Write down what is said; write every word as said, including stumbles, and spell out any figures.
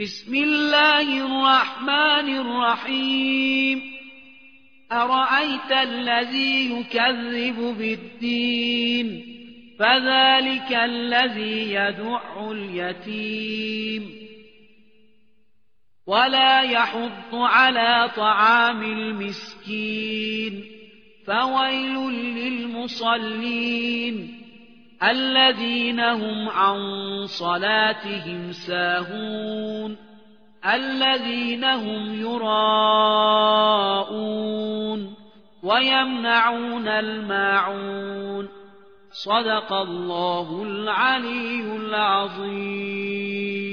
بسم الله الرحمن الرحيم أرأيت الذي يكذب بالدين فذلك الذي يدع اليتيم ولا يحض على طعام المسكين فويل للمصلين الذين هم عن صلاتهم ساهون الذين هم يراءون ويمنعون الماعون صدق الله العلي العظيم.